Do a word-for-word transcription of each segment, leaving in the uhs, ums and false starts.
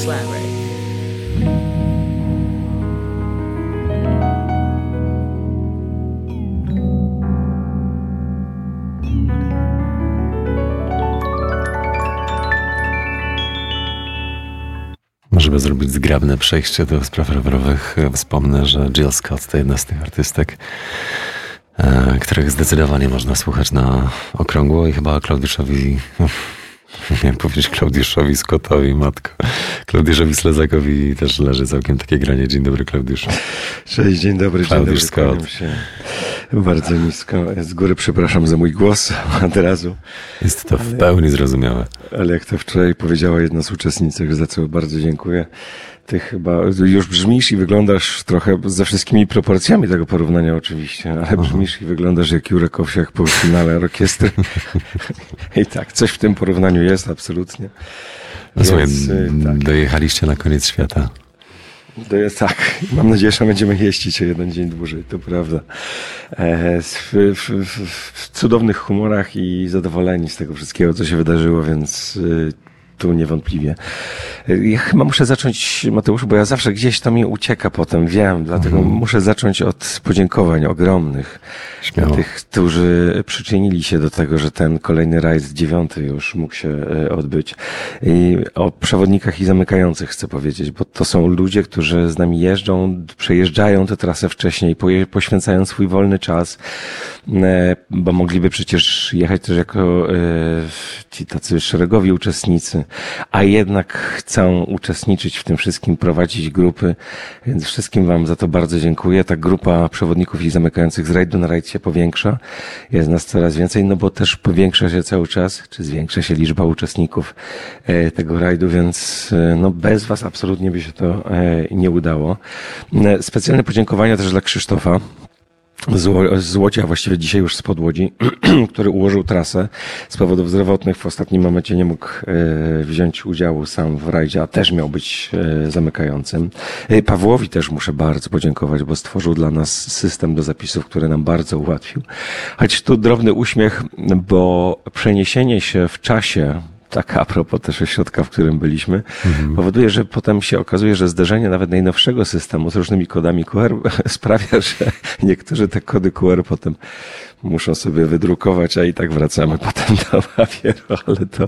Library. Żeby zrobić zgrabne przejście do spraw rowerowych, wspomnę, że Jill Scott to jedna z tych artystek, których zdecydowanie można słuchać na okrągło i chyba Klaudiuszowi, miałem powiedzieć Klaudiuszowi Scottowi, matko, Klaudiuszowi Slezakowi też leży całkiem takie granie. Dzień dobry, Klaudiuszu. Cześć, dzień dobry, Klaudiusz dzień dobry. Scott. Się bardzo nisko. Z góry przepraszam za mój głos od razu. Jest to w ale, pełni zrozumiałe. Ale jak to wczoraj powiedziała jedna z uczestniczek, za co bardzo dziękuję, ty chyba już brzmisz i wyglądasz trochę ze wszystkimi proporcjami tego porównania oczywiście, ale brzmisz i wyglądasz jak Jurek Owsiak po finale orkiestry. I tak, coś w tym porównaniu jest absolutnie. No słuchaj, tak. Dojechaliście na koniec świata. To jest tak. Mam nadzieję, że będziemy jeździć o jeden dzień dłużej, to prawda. E, w, w, w, w cudownych humorach i zadowoleni z tego wszystkiego, co się wydarzyło, więc y, tu niewątpliwie. Ja chyba muszę zacząć, Mateuszu, bo ja zawsze gdzieś to mi ucieka potem, wiem, dlatego mhm. muszę zacząć od podziękowań ogromnych Śmiało. dla tych, którzy przyczynili się do tego, że ten kolejny rajd dziewiąty już mógł się odbyć. I o przewodnikach i zamykających chcę powiedzieć, bo to są ludzie, którzy z nami jeżdżą, przejeżdżają tę trasę wcześniej, poświęcają swój wolny czas, bo mogliby przecież jechać też jako ci tacy szeregowi uczestnicy, a jednak chcą uczestniczyć w tym wszystkim, prowadzić grupy, więc wszystkim wam za to bardzo dziękuję. Ta grupa przewodników i zamykających z rajdu na rajd się powiększa. Jest nas coraz więcej, no bo też powiększa się cały czas, czy zwiększa się liczba uczestników tego rajdu, więc no bez was absolutnie by się to nie udało. Specjalne podziękowania też dla Krzysztofa z Łodzi, a właściwie dzisiaj już spod Łodzi, który ułożył trasę. Z powodów zdrowotnych w ostatnim momencie nie mógł wziąć udziału sam w rajdzie, a też miał być zamykającym. Pawłowi też muszę bardzo podziękować, bo stworzył dla nas system do zapisów, który nam bardzo ułatwił. Choć tu drobny uśmiech, bo przeniesienie się w czasie, tak a propos też ośrodka, w którym byliśmy, mhm. powoduje, że potem się okazuje, że zderzenie nawet najnowszego systemu z różnymi kodami Q R sprawia, że niektórzy te kody Q R potem muszą sobie wydrukować, a i tak wracamy potem do papieru, ale to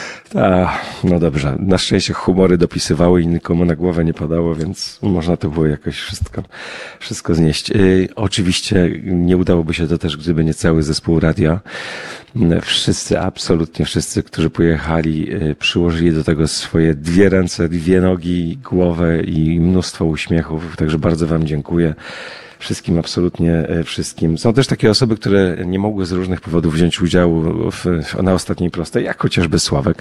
ta, no dobrze. Na szczęście humory dopisywały i nikomu na głowę nie padało, więc można to było jakoś wszystko, wszystko znieść. Yy, oczywiście nie udałoby się to też, gdyby nie cały zespół radia. Wszyscy, absolutnie wszyscy, którzy pojechali, yy, przyłożyli do tego swoje dwie ręce, dwie nogi, głowę i mnóstwo uśmiechów, także bardzo wam dziękuję. Wszystkim, absolutnie wszystkim. Są też takie osoby, które nie mogły z różnych powodów wziąć udziału w, na ostatniej prostej, jak chociażby Sławek,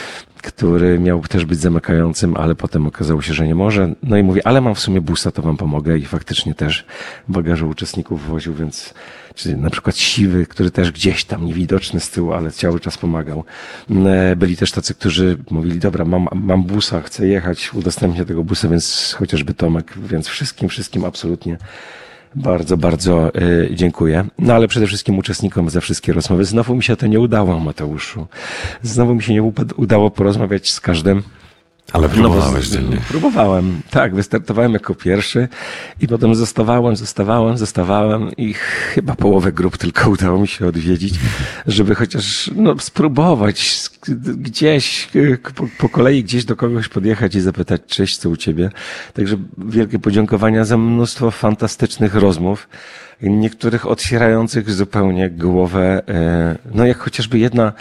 który miał też być zamykającym, ale potem okazało się, że nie może. No i mówię, ale mam w sumie busa, to wam pomogę i faktycznie też bagażu uczestników woził, więc czy na przykład Siwy, który też gdzieś tam niewidoczny z tyłu, ale cały czas pomagał. Byli też tacy, którzy mówili, dobra, mam, mam busa, chcę jechać, udostępnię tego busa, więc chociażby Tomek, więc wszystkim, wszystkim absolutnie bardzo, bardzo y, dziękuję. No ale przede wszystkim uczestnikom za wszystkie rozmowy. Znowu mi się to nie udało, Mateuszu. Znowu mi się nie udało porozmawiać z każdym. Ale próbowałeś no, dziennie. Próbowałem, tak. Wystartowałem jako pierwszy i potem zostawałem, zostawałem, zostawałem i chyba połowę grup tylko udało mi się odwiedzić, żeby chociaż no, spróbować gdzieś po, po kolei gdzieś do kogoś podjechać i zapytać, cześć, co u ciebie. Także wielkie podziękowania za mnóstwo fantastycznych rozmów, niektórych otwierających zupełnie głowę, no jak chociażby jedna,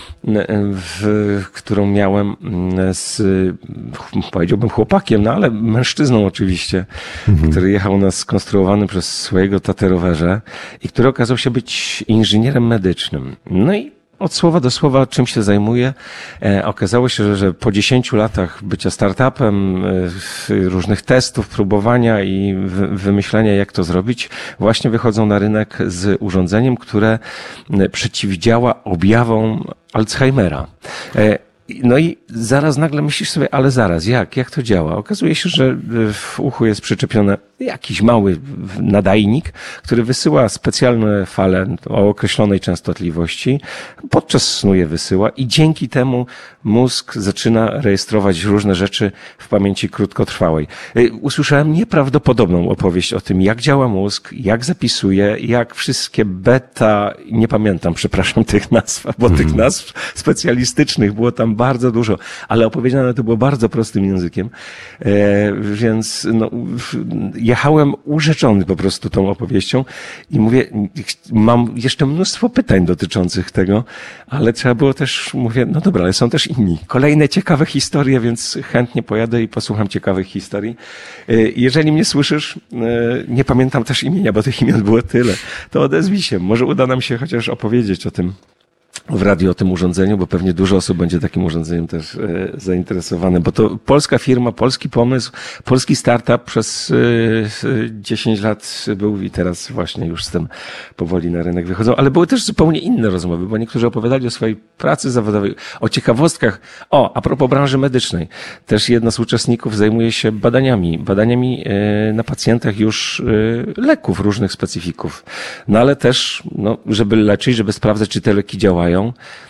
w, którą miałem z, powiedziałbym chłopakiem, no ale mężczyzną oczywiście, mhm. który jechał na skonstruowanym przez swojego taterowerze i który okazał się być inżynierem medycznym. No i od słowa do słowa, czym się zajmuje. E, okazało się, że, że po dziesięciu latach bycia startupem, e, różnych testów, próbowania i wy, wymyślenia, jak to zrobić, właśnie wychodzą na rynek z urządzeniem, które przeciwdziała objawom Alzheimera. E, No i zaraz nagle myślisz sobie, ale zaraz, jak? Jak to działa? Okazuje się, że w uchu jest przyczepiony jakiś mały nadajnik, który wysyła specjalne fale o określonej częstotliwości, podczas snu je wysyła i dzięki temu mózg zaczyna rejestrować różne rzeczy w pamięci krótkotrwałej. Usłyszałem nieprawdopodobną opowieść o tym, jak działa mózg, jak zapisuje, jak wszystkie beta, nie pamiętam, przepraszam tych nazw, bo tych nazw specjalistycznych było tam bardzo dużo, ale opowiedziane to było bardzo prostym językiem, e, więc no, jechałem urzeczony po prostu tą opowieścią i mówię, mam jeszcze mnóstwo pytań dotyczących tego, ale trzeba było też, mówię, no dobra, ale są też inni. Kolejne ciekawe historie, więc chętnie pojadę i posłucham ciekawych historii. E, jeżeli mnie słyszysz, e, nie pamiętam też imienia, bo tych imion było tyle, to odezwij się, może uda nam się chociaż opowiedzieć o tym w radiu o tym urządzeniu, bo pewnie dużo osób będzie takim urządzeniem też e, zainteresowane, bo to polska firma, polski pomysł, polski startup przez e, dziesięć lat był i teraz właśnie już z tym powoli na rynek wychodzą, ale były też zupełnie inne rozmowy, bo niektórzy opowiadali o swojej pracy zawodowej, o ciekawostkach. O, a propos branży medycznej, też jedna z uczestników zajmuje się badaniami, badaniami e, na pacjentach już e, leków różnych specyfików, no ale też, no, żeby leczyć, żeby sprawdzać, czy te leki działają,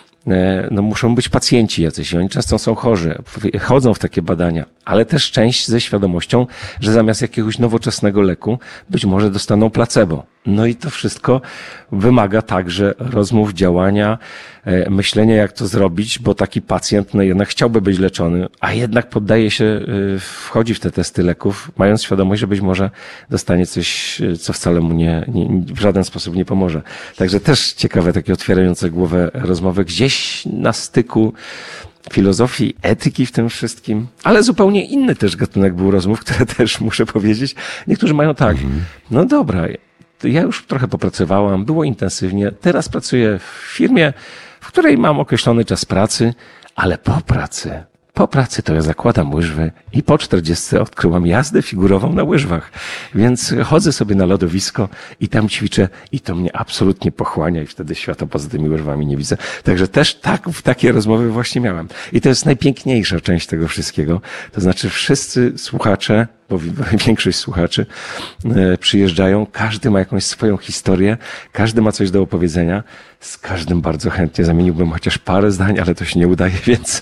no muszą być pacjenci jacyś i oni często są chorzy, chodzą w takie badania, ale też część ze świadomością, że zamiast jakiegoś nowoczesnego leku być może dostaną placebo. No i to wszystko wymaga także rozmów, działania, myślenia, jak to zrobić, bo taki pacjent no jednak chciałby być leczony, a jednak poddaje się, wchodzi w te testy leków, mając świadomość, że być może dostanie coś, co wcale mu nie, nie, w żaden sposób nie pomoże. Także też ciekawe, takie otwierające głowę rozmowy gdzieś na styku filozofii, etyki w tym wszystkim, ale zupełnie inny też gatunek był rozmów, które też muszę powiedzieć. Niektórzy mają tak, mhm. no dobra, ja już trochę popracowałam, było intensywnie, teraz pracuję w firmie, w której mam określony czas pracy, ale po pracy, po pracy to ja zakładam łyżwy i po czterdziestce odkryłam jazdę figurową na łyżwach, więc chodzę sobie na lodowisko i tam ćwiczę i to mnie absolutnie pochłania i wtedy świata poza tymi łyżwami nie widzę. Także też tak, w takie rozmowy właśnie miałem. I to jest najpiękniejsza część tego wszystkiego. To znaczy wszyscy słuchacze, bo większość słuchaczy przyjeżdżają, każdy ma jakąś swoją historię, każdy ma coś do opowiedzenia, z każdym bardzo chętnie zamieniłbym chociaż parę zdań, ale to się nie udaje, więc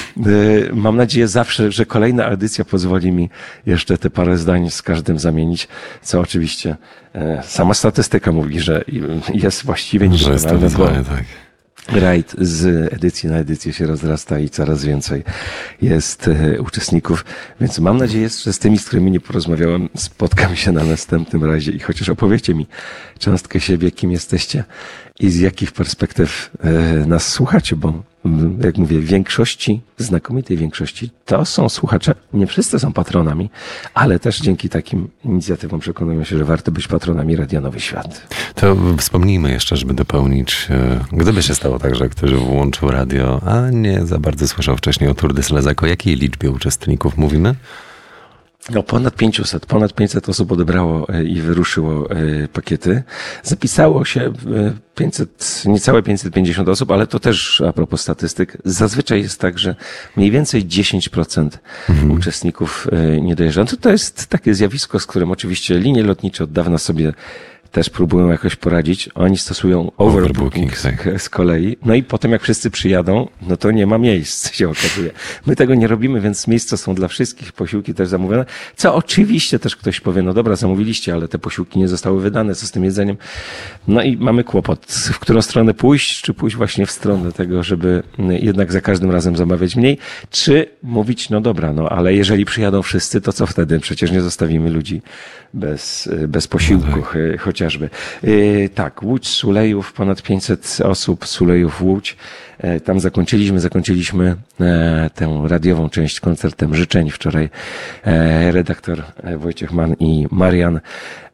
mam nadzieję zawsze, że kolejna edycja pozwoli mi jeszcze te parę zdań z każdym zamienić, co oczywiście sama statystyka mówi, że jest właściwie niewykonalne, bo tak. Rajd z edycji na edycję się rozrasta i coraz więcej jest e, uczestników, więc mam nadzieję, że z tymi, z którymi nie porozmawiałem, spotkam się na następnym razie i chociaż opowiecie mi cząstkę siebie, kim jesteście i z jakich perspektyw e, nas słuchacie, bo jak mówię, w większości, znakomitej większości, to są słuchacze, nie wszyscy są patronami, ale też dzięki takim inicjatywom przekonują się, że warto być patronami Radia Nowy Świat. To wspomnijmy jeszcze, żeby dopełnić, gdyby się stało tak, że ktoś włączył radio, a nie za bardzo słyszał wcześniej o Tour de Slezak, o jakiej liczbie uczestników mówimy? No ponad pięćset, ponad pięćset osób odebrało i wyruszyło pakiety. Zapisało się pięćset, niecałe pięćset pięćdziesiąt osób, ale to też a propos statystyk. Zazwyczaj jest tak, że mniej więcej dziesięć procent mhm. uczestników nie dojeżdża. No to jest takie zjawisko, z którym oczywiście linie lotnicze od dawna sobie też próbują jakoś poradzić. Oni stosują overbooking z, z kolei. No i potem jak wszyscy przyjadą, no to nie ma miejsc, się okazuje. My tego nie robimy, więc miejsca są dla wszystkich, posiłki też zamówione. Co oczywiście też ktoś powie, no dobra, zamówiliście, ale te posiłki nie zostały wydane, co z tym jedzeniem? No i mamy kłopot, w którą stronę pójść, czy pójść właśnie w stronę tego, żeby jednak za każdym razem zamawiać mniej, czy mówić, no dobra, no ale jeżeli przyjadą wszyscy, to co wtedy? Przecież nie zostawimy ludzi bez, bez posiłku, no tak. chociażby. Yy, tak, Łódź, Sulejów, ponad pięćset osób, Sulejów, Łódź. Yy, tam zakończyliśmy, zakończyliśmy yy, tę radiową część koncertem życzeń wczoraj. Yy, redaktor Wojciech Mann i Marian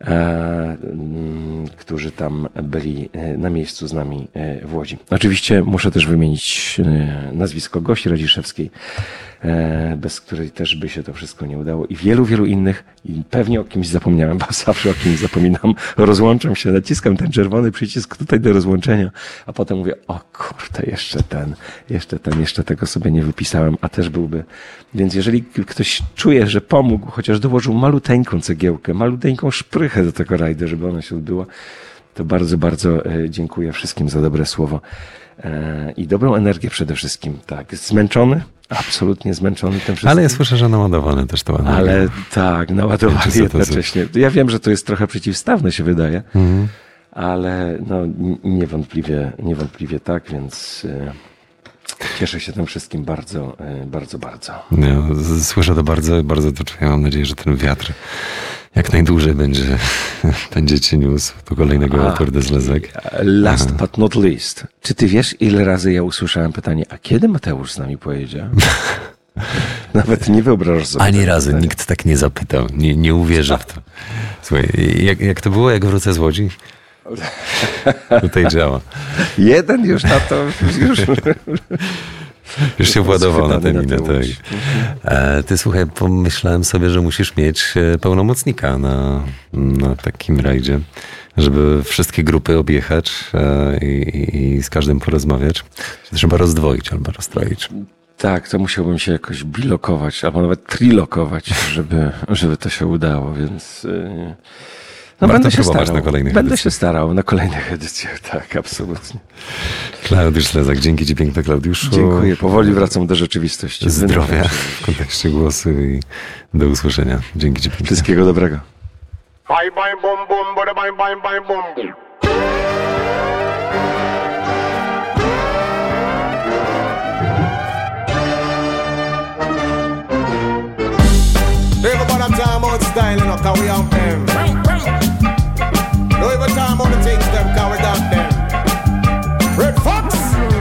e, którzy tam byli na miejscu z nami w Łodzi. Oczywiście muszę też wymienić nazwisko Gosi Radziszewskiej, bez której też by się to wszystko nie udało, i wielu, wielu innych, i pewnie o kimś zapomniałem, bo zawsze o kimś zapominam, rozłączam się, naciskam ten czerwony przycisk tutaj do rozłączenia, a potem mówię, o kurde, jeszcze ten, jeszcze ten, jeszcze tego sobie nie wypisałem, a też byłby. Więc jeżeli ktoś czuje, że pomógł, chociaż dołożył maluteńką cegiełkę, maluteńką szprychę do tego rajdu, żeby ona się odbyła, to bardzo, bardzo dziękuję wszystkim za dobre słowo i dobrą energię przede wszystkim. Tak, zmęczony? Absolutnie zmęczony tym wszystkim. Ale ja słyszę, że naładowany też to energię. Ale tak, naładowany jednocześnie. Ja wiem, że to jest trochę przeciwstawne, się wydaje, mhm. ale no niewątpliwie, niewątpliwie tak, więc cieszę się tym wszystkim bardzo, bardzo, bardzo. Ja słyszę to bardzo, bardzo to czuję. Mam nadzieję, że ten wiatr jak najdłużej będzie, będzie cię niósł do kolejnego Tour de Ślezek. Last Aha. but not least. Czy ty wiesz, ile razy ja usłyszałem pytanie, a kiedy Mateusz z nami pojedzie? Nawet nie wyobrażasz sobie. Ani razu pytania. Nikt tak nie zapytał. Nie, nie uwierzę w to. Słuchaj, jak, jak to było, jak wrócę z Łodzi? Tutaj działa. Jeden już na to... Już... Już się władował na tę minę. Tak. E, ty słuchaj, pomyślałem sobie, że musisz mieć pełnomocnika na, na takim rajdzie, żeby wszystkie grupy objechać e, i, i z każdym porozmawiać. Trzeba rozdwoić albo rozstroić. Tak, to musiałbym się jakoś bilokować, albo nawet trilokować, żeby, żeby to się udało, więc... Yy... No będę się starał. Na kolejnych będę edycjach. się starał na kolejnych edycjach, tak, absolutnie. Klaudiusz Ślezak, dzięki ci piękne, Klaudiuszu. Dziękuję, powoli wracam do rzeczywistości. Zdrowia w kontekście głosu i do usłyszenia. Dzięki ci piękne. Wszystkiego dobrego. Bye bye bum bum, bye bye bye bye bum. Everybody time about style, you know, cause we have them. No every time on the things them, cause we got them. Red Fox.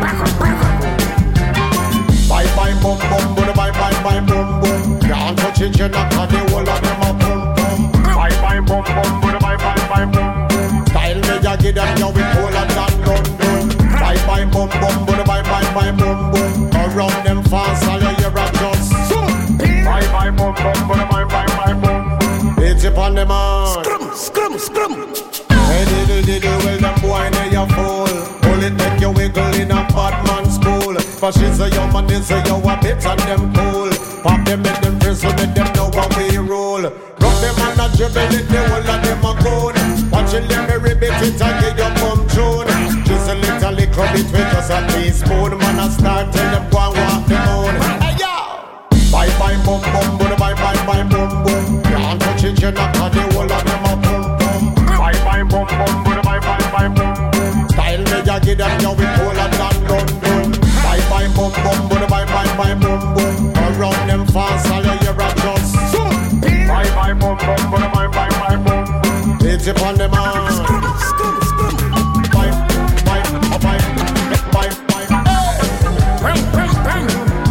Bye bye bum bum, bye bye bye bye bum bum. Can't touch it, you know, cause the whole of them a bum bum. Bye bye bum bum, bye bye bye bye bum bum. Style me ya give them, you we colder than London. Bye bye bum bum, bye bye bye bye bum bum. Around them fast, all you hear are just. Bye bye bum bum, bye bye bye bye bum. It's upon them all. Scrum, scrum, scrum. Hey diddle diddle, well them boy they a fool. Pull it make you wiggle in a bad man school. But she's a young man, this a you a bit and them cool. Pop them in them prison, let them know how we roll. Rock them and a dribble it, the whole of them a goon. Watch it, let me ribbit it and get your bum tune. Just a little liquor bit with just a teaspoon. Man a start till them go and walk the moon. Hey yo! Bye bye bum bum, bye bye bye bye bum bum. Can't touch it, you knock on the whole of them a bum bum. Bye bye bum bum, bye bye bye bye bum bum. Style me ya give them, you we colder than London. Bye bye bum bum, bye bye bye bye bum bum. Around them fast, all you hear are just. Bye bye bum bum, bye bye bye bye bum bum. It's upon them all. Scrum, scrum, scrum. Bye bye bye bye bye bye. Bang bang bang.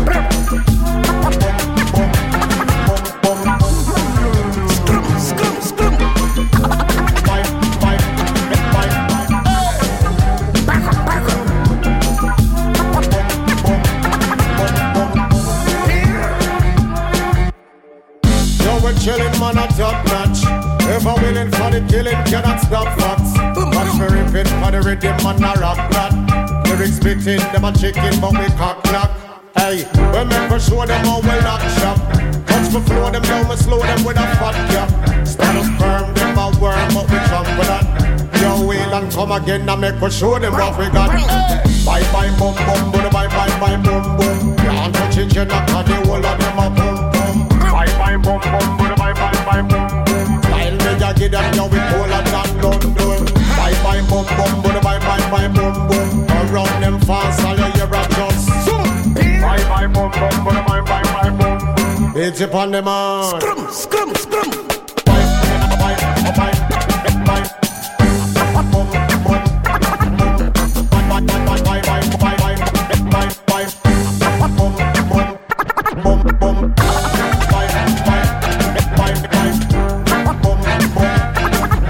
Chillin' man a top notch. Ever willing for the killing, cannot stop facts. Watch me rip it for the rhythm man a rock that. Lyrics spitting, them a chicken but we cock knock. Hey, we make for show them how we lock shop. Touch me flow them down, me slow them with a fat cap. Stand up firm, them a worm but we jump with that. Yo, wheel and come again and make for show them what we got. Hey. Bye bye bum bum, bye bye bye bye bum bum. Can't touch it, you knock on the whole of them a bum bum. Bye bye bum bum, bye bye bye bye bum bum. Style me ya give them, you we colder than London. Bye bye bum bum, bye bye bye bye bum bum. Around them fast, all you hear are just. Bye bye bum bum, bye bye bye bye bum bum. It's upon them all. Scrum, scrum, scrum. Bye bye bye bye bye. Bum bum. Bye bye bye bye bye bye bye bye. Bum bum bum bum.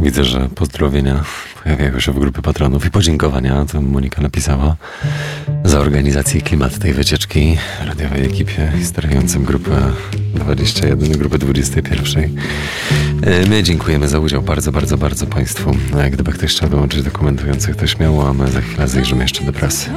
Widzę, że pozdrowienia pojawiają się w grupie patronów i podziękowania, to Monika napisała, za organizację i klimat tej wycieczki radiowej ekipie sterującym grupę dwadzieścia jeden, grupę dwudziestej pierwszej. My dziękujemy za udział bardzo, bardzo, bardzo Państwu. Gdyby ktoś chciał dołączyć do komentujących, to śmiało, a my za chwilę zajrzymy jeszcze do prasy.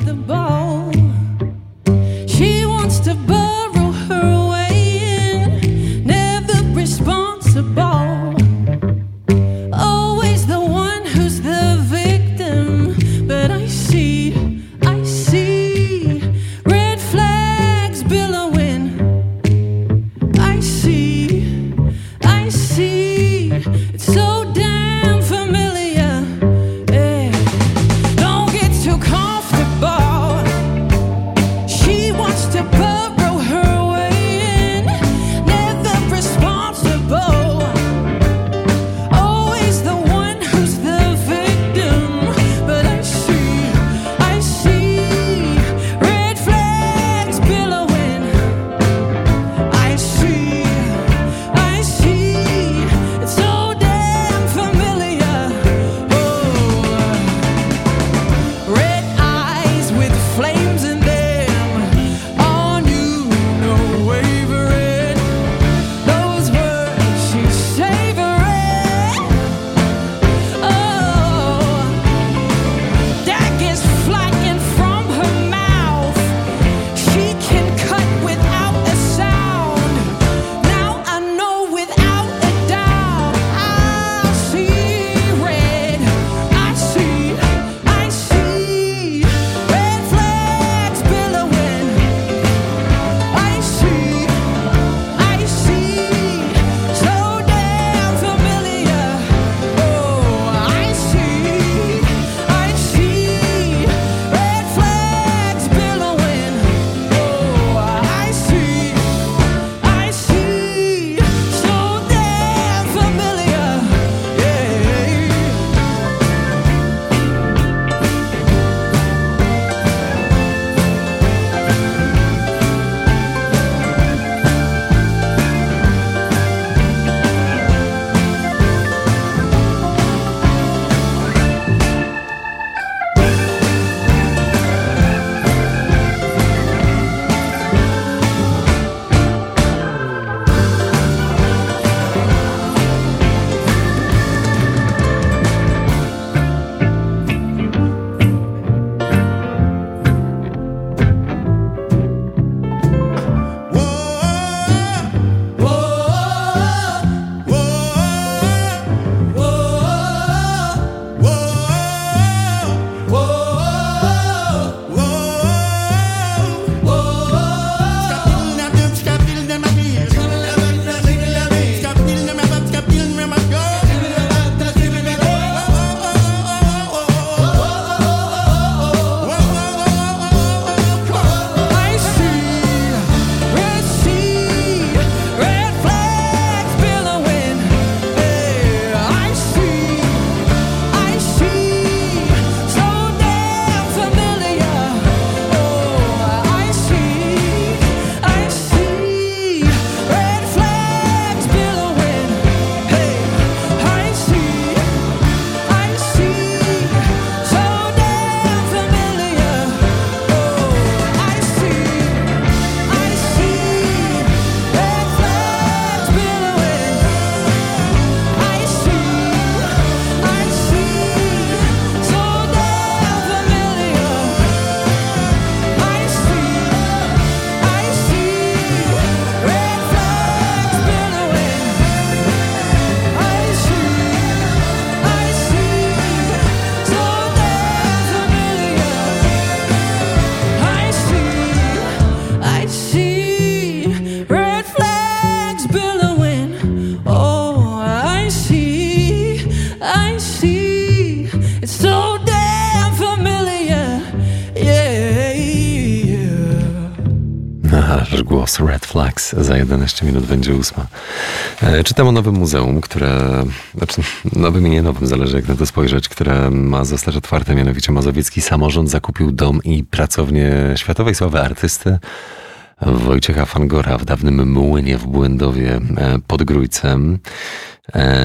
Nasz głos Red Flags za jedenaście minut będzie ósma. Czytam o nowym muzeum, które, znaczy nowym i nie nowym, zależy jak na to spojrzeć, które ma zostać otwarte, mianowicie mazowiecki samorząd zakupił dom i pracownię światowej sławy artysty Wojciecha Fangora w dawnym młynie w Błędowie pod Grójcem.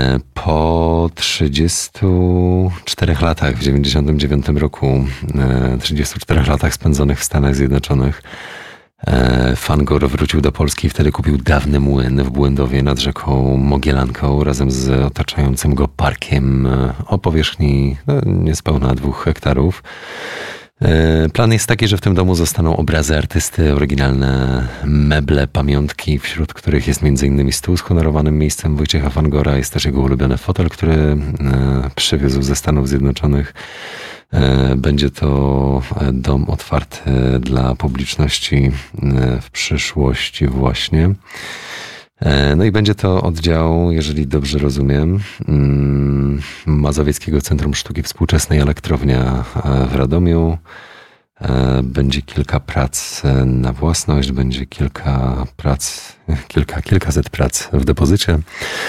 po trzydziestu czterech latach, w dziewięćdziesiątym dziewiątym roku, trzydziestu czterech latach spędzonych w Stanach Zjednoczonych, Fangor wrócił do Polski i wtedy kupił dawny młyn w Błędowie nad rzeką Mogielanką razem z otaczającym go parkiem o powierzchni no, niespełna dwóch hektarów. Plan jest taki, że w tym domu zostaną obrazy artysty, oryginalne meble, pamiątki, wśród których jest między innymi stół z honorowanym miejscem Wojciecha Fangora. Jest też jego ulubiony fotel, który przywiózł ze Stanów Zjednoczonych. Będzie to dom otwarty dla publiczności w przyszłości właśnie. No i będzie to oddział, jeżeli dobrze rozumiem, Mazowieckiego Centrum Sztuki Współczesnej Elektrownia w Radomiu. Będzie kilka prac na własność, będzie kilka prac, kilka, kilkaset prac w depozycie.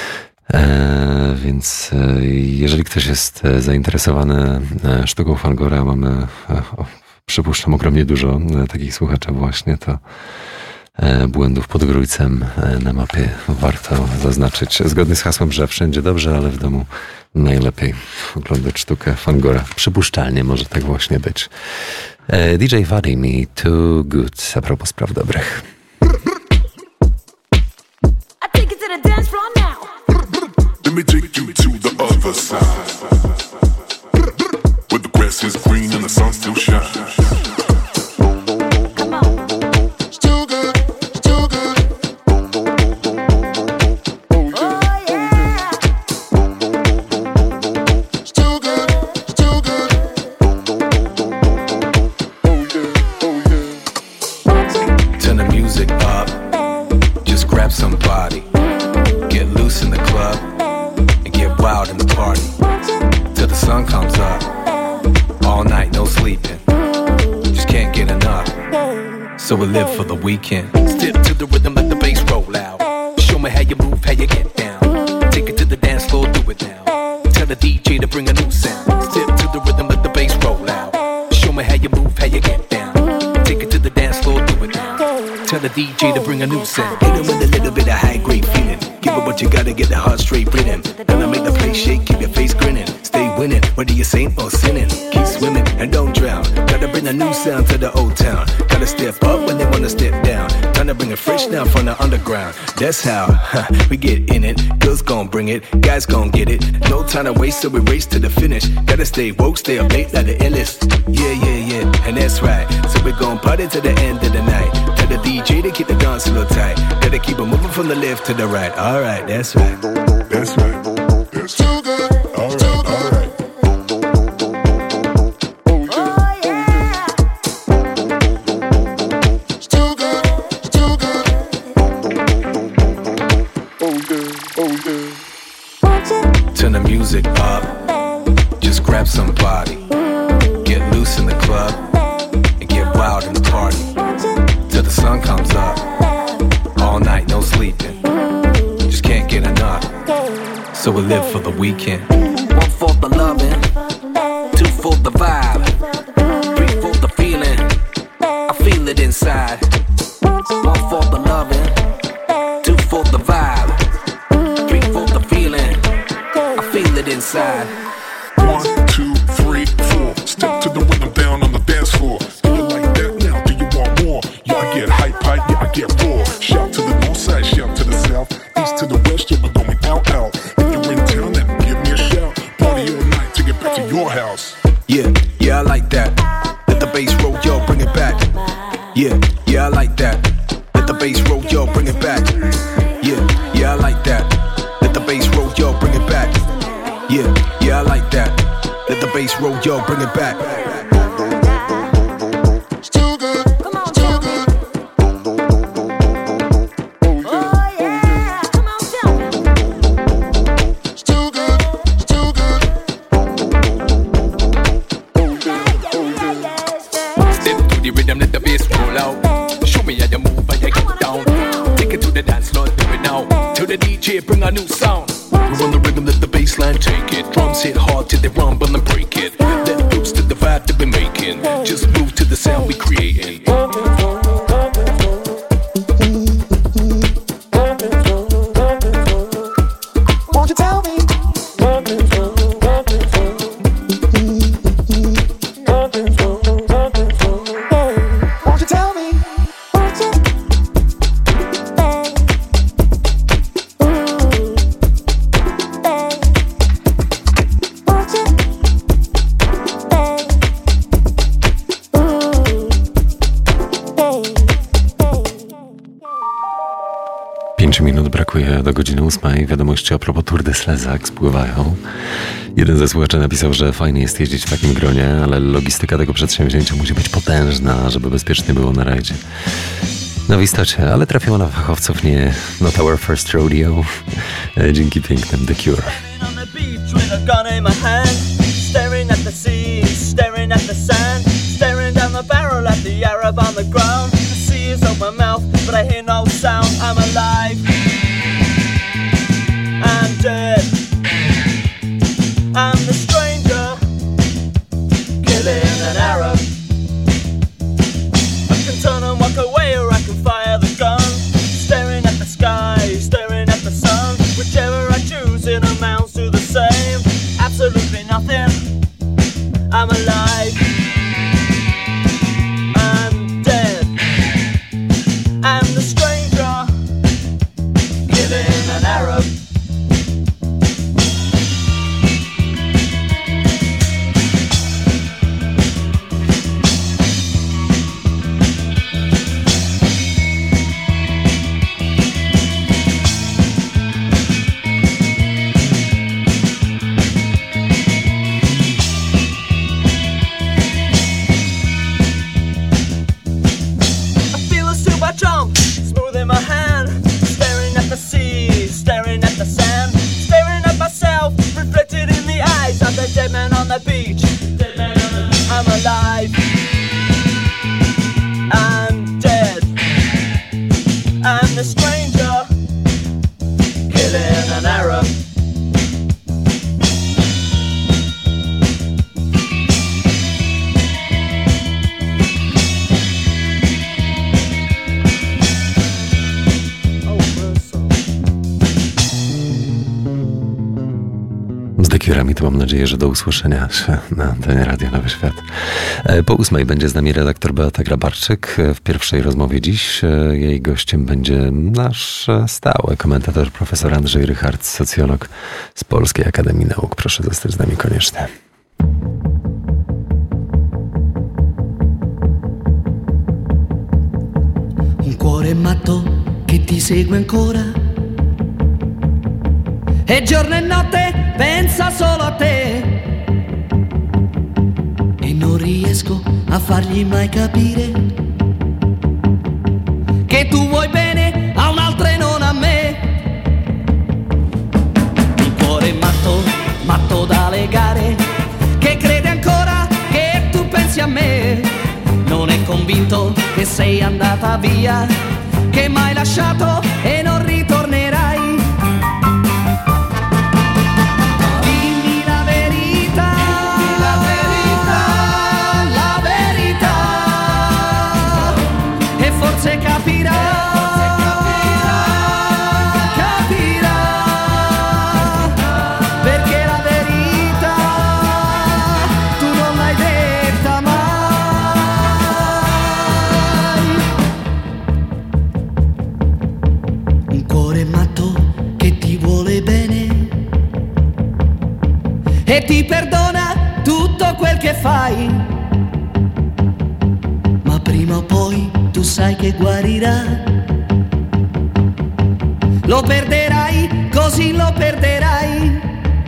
Więc jeżeli ktoś jest zainteresowany sztuką Fangora, mamy, przypuszczam, ogromnie dużo takich słuchaczy właśnie, to Błędów pod Grójcem na mapie warto zaznaczyć. Zgodnie z hasłem, że wszędzie dobrze, ale w domu najlepiej oglądać sztukę Fangora. Przypuszczalnie może tak właśnie być. D J Vladimir Too Good, a propos spraw dobrych. Let me take you to the other side, where the grass is green and the sun still shines. Somebody get loose in the club and get wild in the party till the sun comes up. All night, no sleeping, just can't get enough. So we live for the weekend. Step to the rhythm, let the bass roll out. Show me how you move, how you get down. Take it to the dance floor, do it now. Tell the D J to bring a new sound. Step to the rhythm, let the bass roll out. Show me how you move, how you get down. Take it to the dance floor, do it now. Tell the D J to bring a new sound. Hit 'em with a little bit of high grade feeling. Give it what you gotta, get the heart straight rhythm. Gonna make the place shake, keep your face grinning. Stay winning, whether you're saint or sinning. Keep swimming and don't drown. Gotta bring a new sound to the old town. Gotta step up when they wanna step down. Time to bring it fresh down from the underground. That's how huh, we get in it. Girls gon' bring it, guys gon' get it. No time to waste, so we race to the finish. Gotta stay woke, stay up late like the illest. Yeah, yeah, yeah, and that's right. So we gon' party to the end of the night. Tell the D J to keep the dance a little tight. Gotta keep it moving from the left to the right. Alright, that's right. That's right. That's too good. Alright, alright. Turn the music up. Just grab somebody. Get loose in the club and get wild in the party till the sun comes up. All night, no sleeping. Just can't get enough. So we live for the weekend. One for the loving, two for the vibe, three for the feeling. I feel it inside. One for the loving, two for the vibe, three for the feeling. I feel it inside. One, two, three, four. Step to the rhythm down on the dance floor. Do you like that now? Do you want more? Yeah, I get hype, hype, yeah, I get raw. Shout to the north side, shout to the south, east to the west, yeah, we're going out, out. If you're in town, then give me a shout. Party all night to get back to your house. Yeah, yeah, I like that. Let the bass roll, yo, bring it back. Yeah, yeah, I like that. Let the bass roll, yo, bring it back. Yeah, yeah, I like that. Let the bass roll, yo, bring it back. Yeah, yeah, I like that. Let the bass roll, yo, bring it back. Bring a new sound. We run the rhythm, let the bass line take it. Drums hit hard till they rumble and break it. Let it loose to the vibe that we're making. Just move to the sound we creating. Won't you tell me do godziny ósmej. Wiadomości a propos Tour de Slezak spływają. Jeden ze słuchaczy napisał, że fajnie jest jeździć w takim gronie, ale logistyka tego przedsięwzięcia musi być potężna, żeby bezpiecznie było na rajdzie. No w istocie, ale trafiło na fachowców, nie not our first rodeo. Dzięki pięknym The Cure. Staring at the sea, staring at the sand, staring down the barrel at the Arab on the ground. The sea is open mouth, but I hear no sound. I'm alive, I'm dead, I'm the stranger, killing an Arab. I can turn and walk away or I can fire the gun. Staring at the sky, staring at the sun. Whichever I choose, it amounts to the same. Absolutely nothing. I'm alive. I'm dead. I'm the stranger, killing an Arab. Dead man on the beach, dead man on the beach. I'm alive, I'm dead, I'm the stranger, killing an Arab. Z The Cure'ami to mam nadzieję, że do usłyszenia się na antenie Radia Nowy Świat. Po ósmej będzie z nami redaktor Beata Grabarczyk. W pierwszej rozmowie dziś jej gościem będzie nasz stały komentator profesor Andrzej Rychard, socjolog z Polskiej Akademii Nauk. Proszę zostać z nami koniecznie. Un cuore matto che ti segue ancora e giorno e notte pensa solo a te e non riesco a fargli mai capire che tu vuoi bene a un'altra e non a me. Un cuore matto, matto da legare, che crede ancora che tu pensi a me, non è convinto che sei andata via, che m'hai lasciato e non ritornerai. E ti perdona tutto quel che fai, ma prima o poi tu sai che guarirà. Lo perderai, così lo perderai.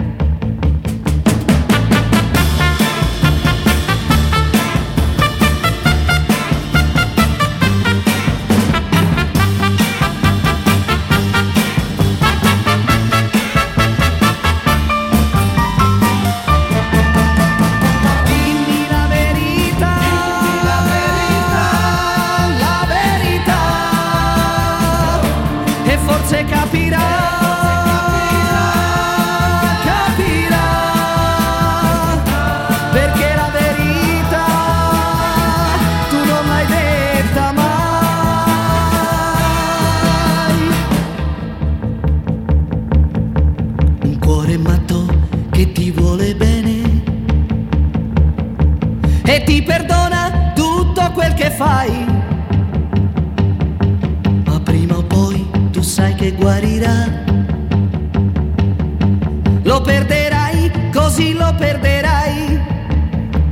E ti perdona tutto quel che fai, ma prima o poi tu sai che guarirà. Lo perderai, così lo perderai.